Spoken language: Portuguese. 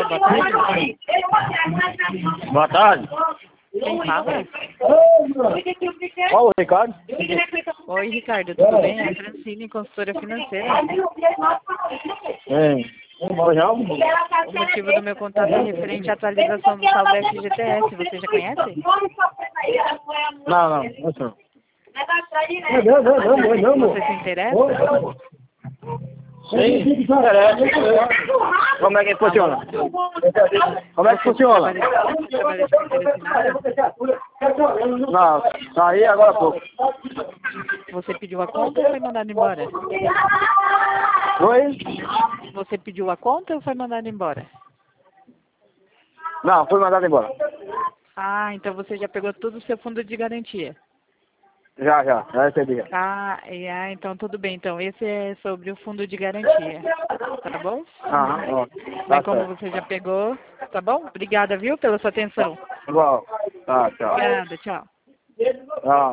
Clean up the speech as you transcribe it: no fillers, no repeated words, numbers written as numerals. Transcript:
boa tarde. Boa tarde. Quem fala? Qual o Ricardo? Oi, Ricardo, tudo bem? É a Francine, consultora financeira. Pois não? O motivo do meu contato é referente à atualização do saldo FGTS. Você já conhece? Não. Você se interessa? Sim, interessa. Como é que funciona? Como é que funciona? Você trabalha de carteira assinada? Não, saí agora há pouco. Você pediu a conta ou foi mandado embora? Oi? Você pediu a conta ou foi mandado embora? Não, fui mandado embora. Ah, então você já pegou todo o seu fundo de garantia. Já recebi. Então tudo bem. Então, esse é sobre o fundo de garantia. Tá bom? Ó. Mas Tá como certo. você já pegou, tá bom? Obrigada, viu, pela sua atenção. Igual. Tá, tchau. Obrigada, tchau. Tchau.